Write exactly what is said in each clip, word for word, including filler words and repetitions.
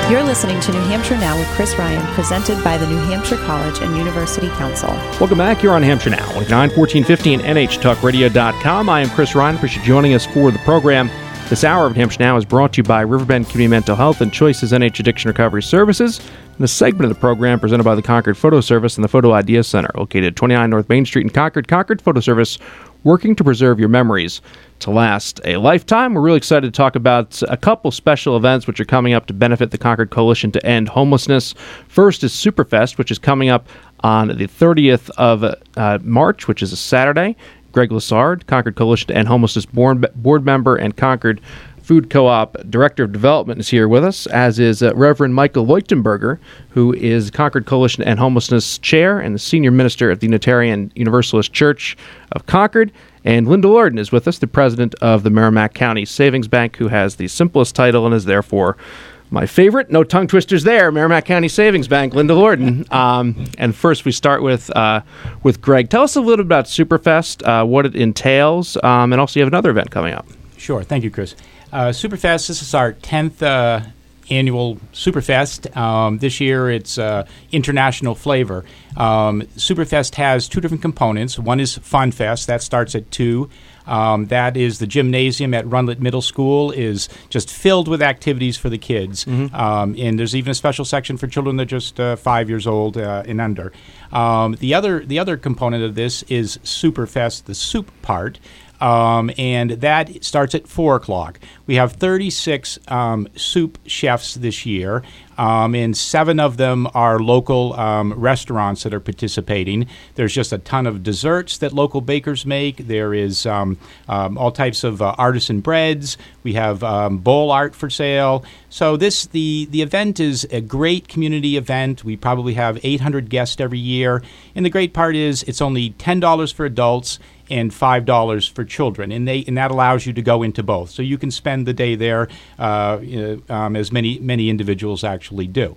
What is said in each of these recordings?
You're listening to New Hampshire Now with Chris Ryan, presented by the New Hampshire College and University Council. Welcome back. You're on Hampshire Now, nine fourteen fifty and N H talk radio dot com. I am Chris Ryan. Appreciate you joining us for the program. This hour of Hampshire Now is brought to you by Riverbend Community Mental Health and Choices N H Addiction Recovery Services. And this segment of the program presented by the Concord Photo Service and the Photo Idea Center, located at twenty-nine North Main Street in Concord. Concord Photo Service, working to preserve your memories to last a lifetime. We're really excited to talk about a couple special events which are coming up to benefit the Concord Coalition to End Homelessness. First is Superfest, which is coming up on the thirtieth of uh, March, which is a Saturday. Greg Lessard, Concord Coalition to End Homelessness board, board member and Concord Food Co-op Director of Development, is here with us, as is uh, Reverend Michael Leuchtenberger, who is Concord Coalition to End Homelessness Chair and the Senior Minister at the Unitarian Universalist Church of Concord. And Linda Lorden is with us, the President of the Merrimack County Savings Bank, who has the simplest title and is therefore my favorite. No tongue twisters there. Merrimack County Savings Bank, Linda Lorden. Um, and first we start with uh, with Greg. Tell us a little bit about Superfest, uh, what it entails, um, and also you have another event coming up. Sure. Thank you, Chris. Uh, Superfest, this is our tenth uh, annual Superfest. Um, this year it's uh, international flavor. Um, Superfest has two different components. One is Fun Fest. That starts at two. Um, that is the gymnasium at Runlet Middle School is just filled with activities for the kids. Mm-hmm. Um, and there's even a special section for children that are just uh, five years old uh, and under. Um, the other the other component of this is Superfest, the soup part. Um, and that starts at four o'clock. We have thirty-six um, soup chefs this year, um, and seven of them are local um, restaurants that are participating. There's just a ton of desserts that local bakers make. There is um, um, all types of uh, artisan breads. We have um, bowl art for sale. So this the, the event is a great community event. We probably have eight hundred guests every year. And the great part is it's only ten dollars for adults and five dollars for children, and they and that allows you to go into both. So you can spend the day there, uh, um, as many many individuals actually do.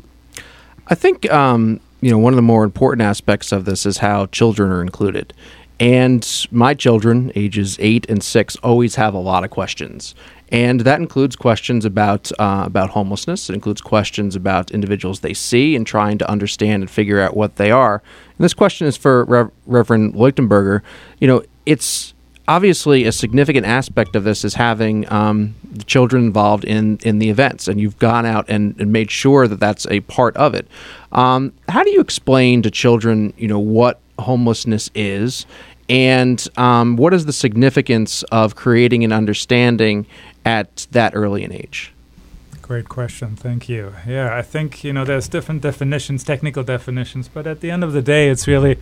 I think um, you know one of the more important aspects of this is how children are included. And my children, ages eight and six, always have a lot of questions. And that includes questions about uh, about homelessness. It includes questions about individuals they see and trying to understand and figure out what they are. And this question is for Rev- Reverend Leuchtenberger. You know, it's obviously a significant aspect of this is having um, the children involved in, in the events, and you've gone out and, and made sure that that's a part of it. Um, how do you explain to children, you know, what homelessness is, and um, what is the significance of creating an understanding at that early an age? Great question. Thank you. Yeah, I think, you know, there's different definitions, technical definitions, but at the end of the day, it's really,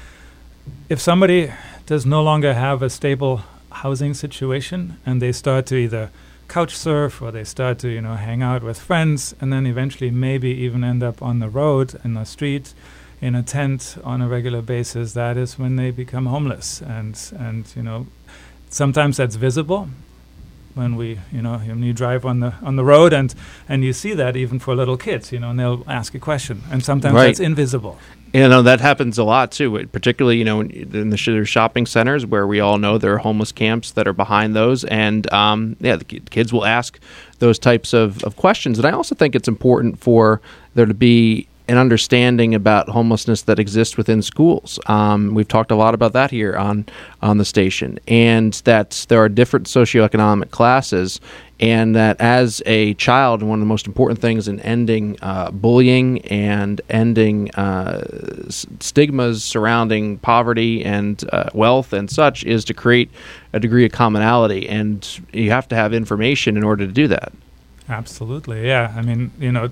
if somebody does no longer have a stable housing situation and they start to either couch surf or they start to, you know, hang out with friends and then eventually maybe even end up on the road, in the street, in a tent on a regular basis, that is when they become homeless. And, and you know, sometimes that's visible. When we, you know, when you drive on the on the road, and, and you see that even for little kids, you know, and they'll ask a question, and sometimes right. that's invisible. You know, that happens a lot too, particularly, you know, in the sh- shopping centers where we all know there are homeless camps that are behind those, and um, yeah, the kids will ask those types of, of questions. And I also think it's important for there to be an understanding about homelessness that exists within schools. Um, we've talked a lot about that here on on the station, and that there are different socioeconomic classes, and that as a child, one of the most important things in ending uh, bullying and ending uh, s- stigmas surrounding poverty and uh, wealth and such is to create a degree of commonality, and you have to have information in order to do that. Absolutely, yeah. I mean, you know,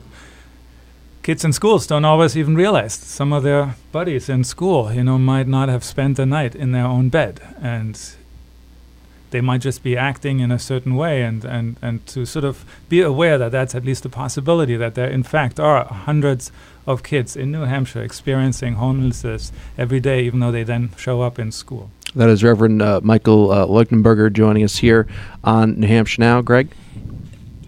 kids in schools don't always even realize some of their buddies in school, you know, might not have spent the night in their own bed, and they might just be acting in a certain way, and, and, and to sort of be aware that that's at least a possibility, that there in fact are hundreds of kids in New Hampshire experiencing homelessness every day, even though they then show up in school. That is Reverend uh, Michael uh, Leuchtenberger joining us here on New Hampshire Now. Greg?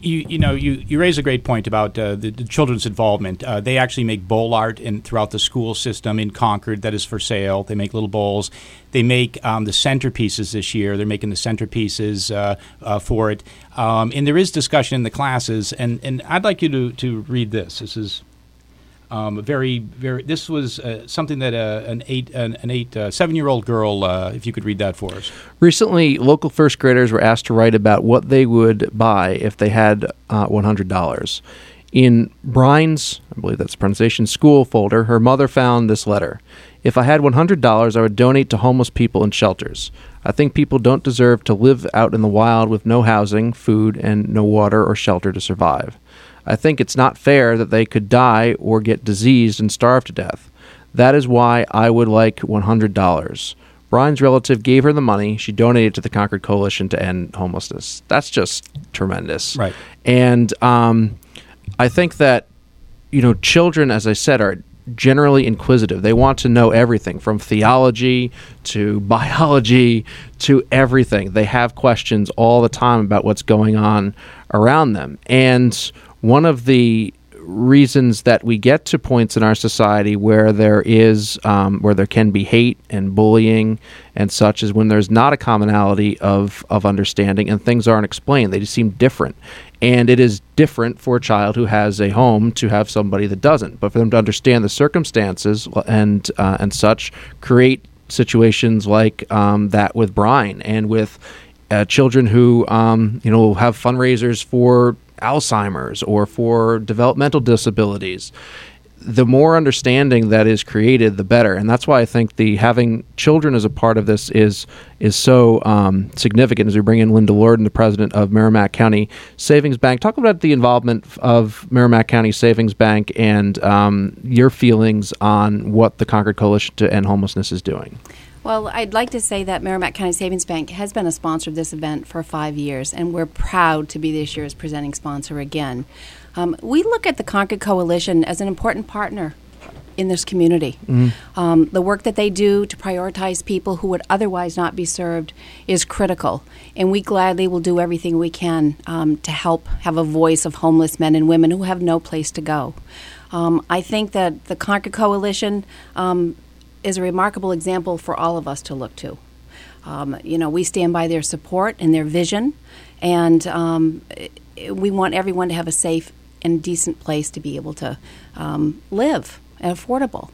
You, you know, you, you raise a great point about uh, the, the children's involvement. Uh, they actually make bowl art in, throughout the school system in Concord that is for sale. They make little bowls. They make um, the centerpieces this year. They're making the centerpieces uh, uh, for it. Um, and there is discussion in the classes. And, and I'd like you to, to read this. This is um, a very, very, this was uh, something that uh, an eight, an, an eight, uh, seven-year-old girl, uh, if you could read that for us. Recently, local first graders were asked to write about what they would buy if they had uh, one hundred dollars. In Brian's, I believe that's the pronunciation, school folder, her mother found this letter. If I had one hundred dollars, I would donate to homeless people in shelters. I think people don't deserve to live out in the wild with no housing, food, and no water or shelter to survive. I think it's not fair that they could die or get diseased and starve to death. That is why I would like one hundred dollars. Brian's relative gave her the money. She donated to the Concord Coalition to End Homelessness. That's just tremendous. Right. And um, I think that, you know, children, as I said, are generally inquisitive. They want to know everything from theology to biology to everything. They have questions all the time about what's going on around them. And one of the reasons that we get to points in our society where there is um, where there can be hate and bullying and such is when there's not a commonality of of understanding and things aren't explained. They just seem different. And it is different for a child who has a home to have somebody that doesn't. But for them to understand the circumstances and uh, and such, create situations like um, that with Brian and with uh, children who um, you know have fundraisers for Alzheimer's or for developmental disabilities. The more understanding that is created, the better, and that's why I think the having children as a part of this is is so um, significant. As we bring in Linda Lorden, the president of Merrimack County Savings Bank, talk about the involvement of Merrimack County Savings Bank and um, your feelings on what the Concord Coalition to End Homelessness is doing. Well, I'd like to say that Merrimack County Savings Bank has been a sponsor of this event for five years, and we're proud to be this year's presenting sponsor again. Um, we look at the Concord Coalition as an important partner in this community. Mm. Um, the work that they do to prioritize people who would otherwise not be served is critical, and we gladly will do everything we can um, to help have a voice of homeless men and women who have no place to go. Um, I think that the Concord Coalition um, is a remarkable example for all of us to look to. Um, you know, we stand by their support and their vision, and um, we want everyone to have a safe and decent place to be able to um, live and affordable.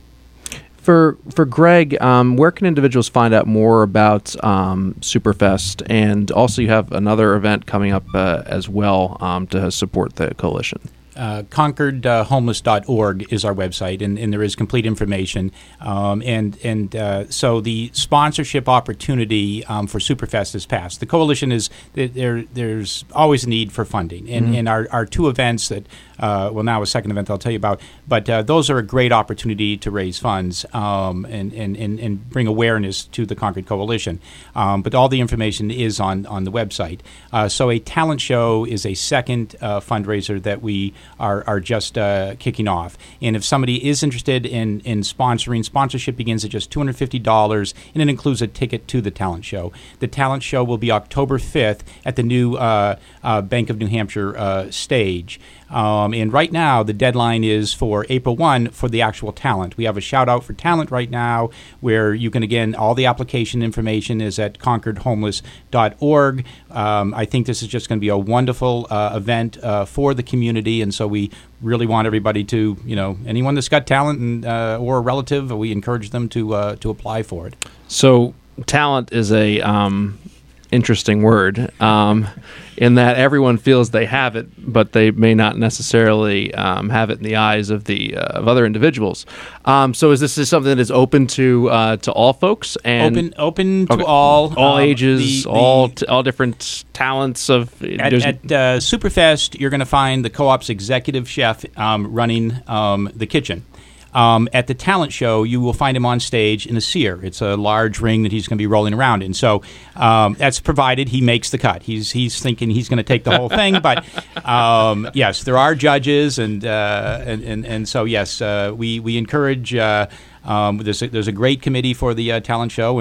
For for Greg, um, where can individuals find out more about um, Superfest? And also you have another event coming up uh, as well um, to support the coalition. Uh, Concord Homeless dot org is our website, and, and there is complete information. Um, and and uh, so the sponsorship opportunity um, for Superfest has passed. The coalition is there. There's always a need for funding, and, mm-hmm. and our, our two events that uh, well now a second event I'll tell you about, but uh, those are a great opportunity to raise funds um, and, and, and and bring awareness to the Concord Coalition. Um, but all the information is on on the website. Uh, so a talent show is a second uh, fundraiser that we are, are just uh, kicking off. And if somebody is interested in, in sponsoring, sponsorship begins at just two hundred fifty dollars, and it includes a ticket to the talent show. The talent show will be October fifth at the new uh, uh, Bank of New Hampshire uh, stage. Um, and right now, the deadline is for April first for the actual talent. We have a shout-out for talent right now where you can, again, all the application information is at Concord Homeless dot org. Um, I think this is just going to be a wonderful uh, event uh, for the community, and so we really want everybody to, you know, anyone that's got talent and, uh, or a relative, we encourage them to uh, to apply for it. So talent is a um, interesting word um, in that everyone feels they have it, but they may not necessarily um, have it in the eyes of the uh, of other individuals. Um, so is this is something that is open to uh, to all folks and open open to okay. all all um, ages, the, all the, t- all different talents of at, at uh, Superfest. You're going to find the co-op's executive chef um, running um, the kitchen. Um, at the talent show, you will find him on stage in a seer. It's a large ring that he's going to be rolling around in. So um, that's provided he makes the cut. He's he's thinking he's going to take the whole thing. But um, yes, there are judges, and uh, and, and and so yes, uh, we we encourage. Uh, um, there's a, there's a great committee for the uh, talent show, and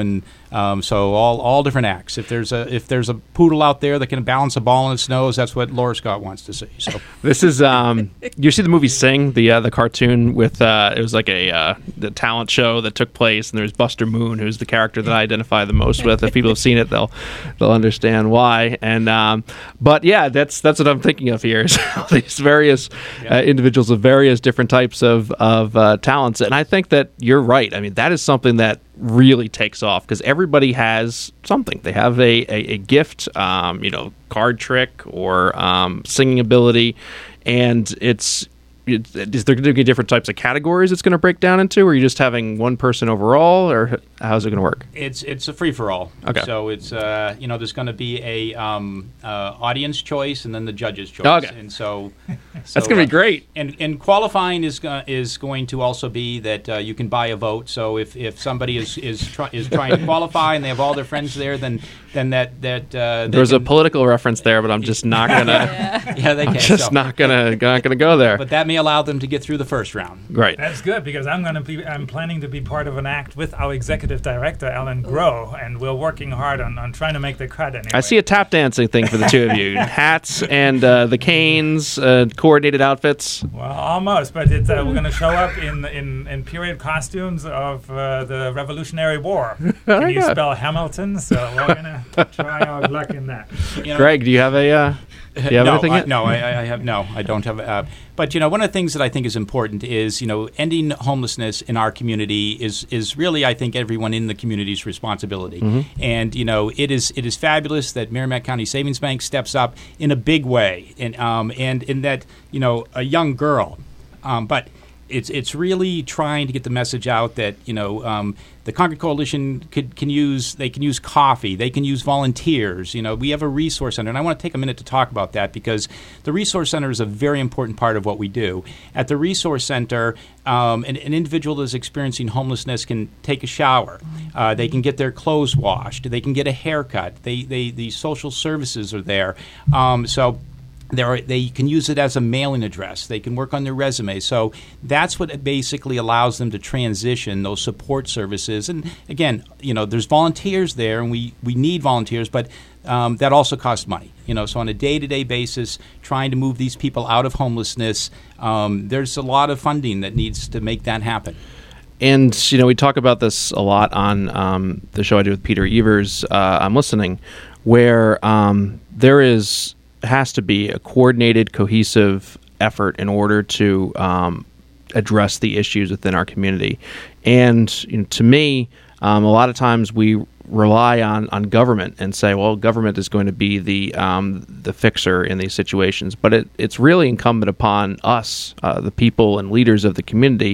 Um, so all all different acts. If there's a if there's a poodle out there that can balance a ball on its nose, that's what Laura Scott wants to see. So this is um, you see the movie Sing, the uh, the cartoon with uh, it was like a uh, the talent show that took place, and there's Buster Moon, who's the character that I identify the most with. If people have seen it, they'll they'll understand why. And um, but yeah, that's that's what I'm thinking of here. Is all these various yeah. uh, individuals of various different types of of uh, talents, and I think that you're right. I mean, that is something that really takes off because everybody has something. They have a, a, a gift, um, you know, card trick or um, singing ability, and it's it, is there going to be different types of categories it's going to break down into, or are you just having one person overall, or how's it going to work? It's it's a free for all. Okay. So it's uh, you know there's going to be a um, uh, audience choice and then the judges' choice. Okay. And so, so that's going to uh, be great. And and qualifying is go- is going to also be that uh, you can buy a vote. So if, if somebody is is try- is trying to qualify and they have all their friends there, then then that that uh, there's can, a political reference there, but I'm just not gonna. Yeah. yeah, they I'm can. just so. not gonna not gonna go there. But that may allow them to get through the first round. Right. That's good because I'm going to be. I'm planning to be part of an act with our executive director, Ellen Groh, and we're working hard on, on trying to make the cut. Anyway. I see a tap dancing thing for the two of you. Hats and uh, the canes, uh, coordinated outfits. Well, almost, but it's, uh, we're going to show up in in, in period costumes of uh, the Revolutionary War. Can you good. spell Hamilton? So we're going to try our luck in that. You know, Greg, do you have a? Uh, do you have no, anything I, yet? no, I, I have no. I don't have. Uh, but you know, one of the things that I think is important is you know ending homelessness in our community is is really I think everyone in the community's responsibility. Mm-hmm. And you know, it is it is fabulous that Merrimack County Savings Bank steps up in a big way, and um and in that you know a young girl, um, but. It's it's really trying to get the message out that you know um, the Concord Coalition could can use they can use coffee, they can use volunteers. You know we have a resource center, and I want to take a minute to talk about that because the resource center is a very important part of what we do. At the resource center, um, an, an individual that is experiencing homelessness can take a shower, uh, they can get their clothes washed, they can get a haircut. They they the social services are there, um, so. Are, they can use it as a mailing address. They can work on their resume. So that's what it basically allows them to transition those support services. And again, you know, there's volunteers there, and we, we need volunteers, but um, that also costs money. You know, so on a day-to-day basis, trying to move these people out of homelessness, um, there's a lot of funding that needs to make that happen. And, you know, we talk about this a lot on um, the show I do with Peter Evers, uh, I'm Listening, where um, there is... has to be a coordinated, cohesive effort in order to um, address the issues within our community. And you know, to me, um, a lot of times we rely on, on government and say, well, government is going to be the um, the fixer in these situations. But it, it's really incumbent upon us, uh, the people and leaders of the community,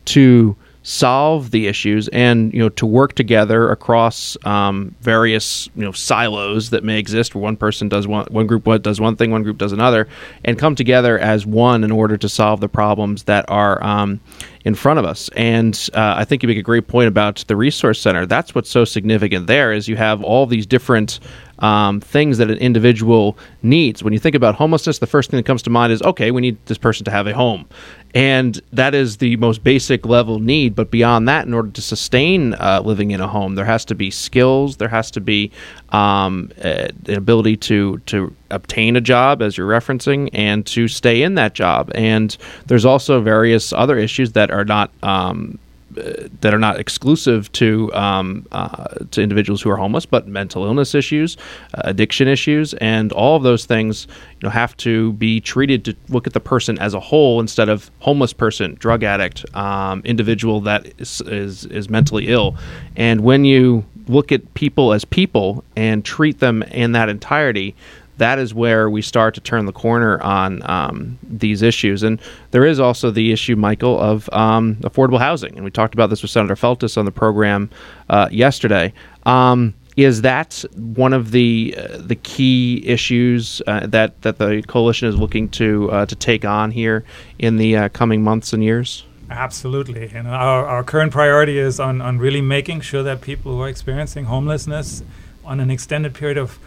to solve the issues and you know to work together across um, various you know silos that may exist where one person does one one group does one thing, one group does another, and come together as one in order to solve the problems that are um, in front of us. And uh, I think you make a great point about the resource center. That's what's so significant there is you have all these different Um, things that an individual needs. When you think about homelessness, the first thing that comes to mind is, okay, we need this person to have a home. And that is the most basic level need. But beyond that, in order to sustain uh, living in a home, there has to be skills, there has to be um, uh, an ability to, to obtain a job, as you're referencing, and to stay in that job. And there's also various other issues that are not um, Uh, that are not exclusive to um, uh, to individuals who are homeless, but mental illness issues, uh, addiction issues, and all of those things, you know, have to be treated to look at the person as a whole instead of homeless person, drug addict, um, individual that is, is is mentally ill. And when you look at people as people and treat them in that entirety, that is where we start to turn the corner on um, these issues. And there is also the issue, Michael, of um, affordable housing. And we talked about this with Senator Feltus on the program uh, yesterday. Um, is that one of the uh, the key issues uh, that, that the coalition is looking to uh, to take on here in the uh, coming months and years? Absolutely. You know, our, our current priority is on, on really making sure that people who are experiencing homelessness on an extended period of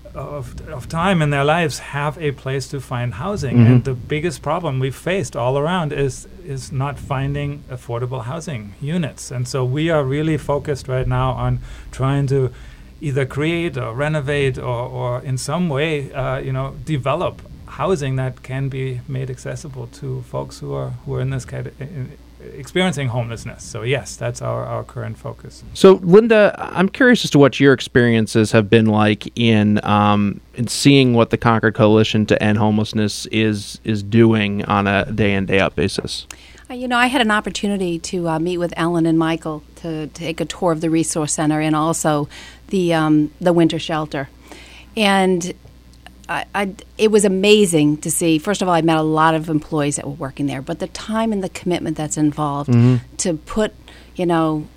of, of time in their lives have a place to find housing. Mm-hmm. And the biggest problem we've faced all around is is not finding affordable housing units. And so we are really focused right now on trying to either create or renovate or, or in some way, uh, you know, develop housing that can be made accessible to folks who are who are in this kind of in, experiencing homelessness. So yes, that's our, our current focus. So Linda, I'm curious as to what your experiences have been like in um, in seeing what the Concord Coalition to End Homelessness is is doing on a day in, day out basis. Uh, you know, I had an opportunity to uh, meet with Ellen and Michael to, to take a tour of the Resource Center and also the um, the winter shelter. And I, I, it was amazing to see. First of all, I met a lot of employees that were working there, but the time and the commitment that's involved mm-hmm. to put, you know,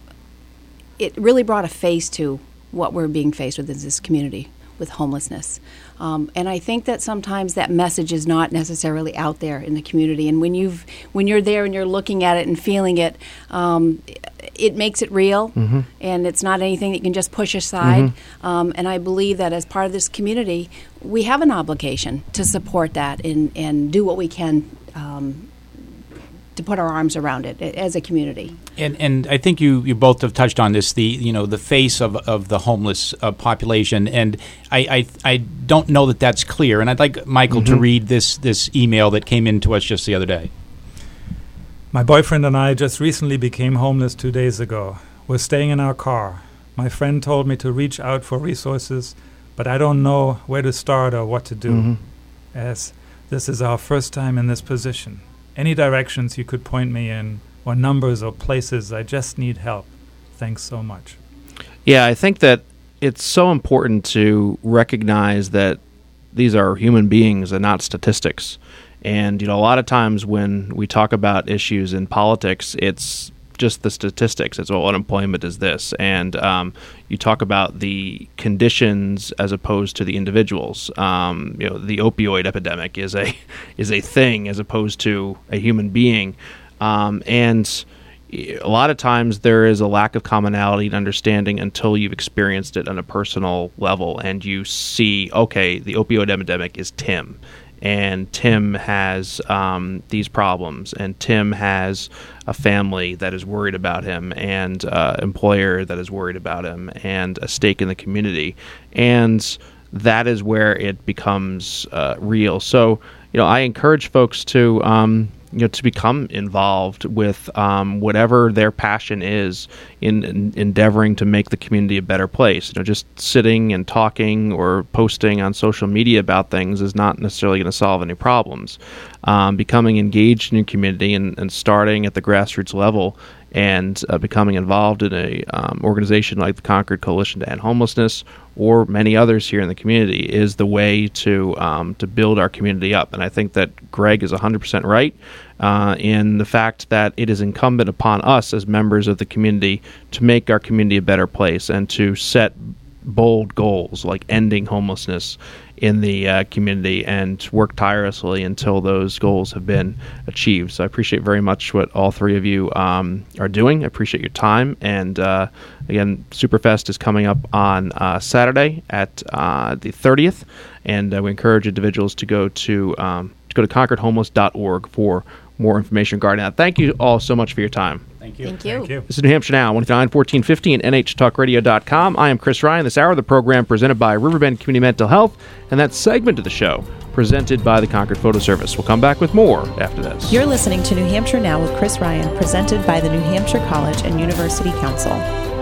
it really brought a face to what we're being faced with in this community with homelessness. Um, and I think that sometimes that message is not necessarily out there in the community. And when you've when you're there and you're looking at it and feeling it, um, it makes it real, mm-hmm. and it's not anything that you can just push aside. Mm-hmm. Um, and I believe that as part of this community, we have an obligation to support that and, and do what we can um, to put our arms around it as a community. And and I think you, you both have touched on this, the you know the face of, of the homeless uh, population, and I, I I don't know that that's clear. And I'd like Michael mm-hmm. to read this this email that came in to us just the other day. My boyfriend and I just recently became homeless two days ago. We're staying in our car. My friend told me to reach out for resources, but I don't know where to start or what to do, mm-hmm. as this is our first time in this position. Any directions you could point me in, or numbers or places, I just need help. Thanks so much. Yeah, I think that it's so important to recognize that these are human beings and not statistics. And, you know, a lot of times when we talk about issues in politics, it's just the statistics. It's, well, unemployment is this. And um, you talk about the conditions as opposed to the individuals. Um, you know, the opioid epidemic is a is a thing as opposed to a human being. Um, and a lot of times there is a lack of commonality and understanding until you've experienced it on a personal level and you see, okay, the opioid epidemic is Tim. And Tim has um, these problems, and Tim has a family that is worried about him, and uh, employer that is worried about him, and a stake in the community. And that is where it becomes uh, real. So, you know, I encourage folks to, um, you know, to become involved with um, whatever their passion is in, in endeavoring to make the community a better place. You know, just sitting and talking or posting on social media about things is not necessarily going to solve any problems. Um, becoming engaged in your community and, and starting at the grassroots level and uh, becoming involved in a um, organization like the Concord Coalition to End Homelessness or many others here in the community is the way to um, to build our community up. And I think that Greg is one hundred percent right uh, in the fact that it is incumbent upon us as members of the community to make our community a better place and to set bold goals like ending homelessness in the uh, community and work tirelessly until those goals have been achieved. So I appreciate very much what all three of you um, are doing. I appreciate your time. And uh, again, Superfest is coming up on uh, Saturday at uh, the thirtieth, and uh, we encourage individuals to go to um, to go to concord homeless dot org for more information regarding that. Thank you all so much for your time. Thank you. Thank you. Thank you. This is New Hampshire Now, one nine fourteen fifty and N H talk radio dot com. I am Chris Ryan. This hour of the program presented by Riverbend Community Mental Health, and that segment of the show presented by the Concord Photo Service. We'll come back with more after this. You're listening to New Hampshire Now with Chris Ryan, presented by the New Hampshire College and University Council.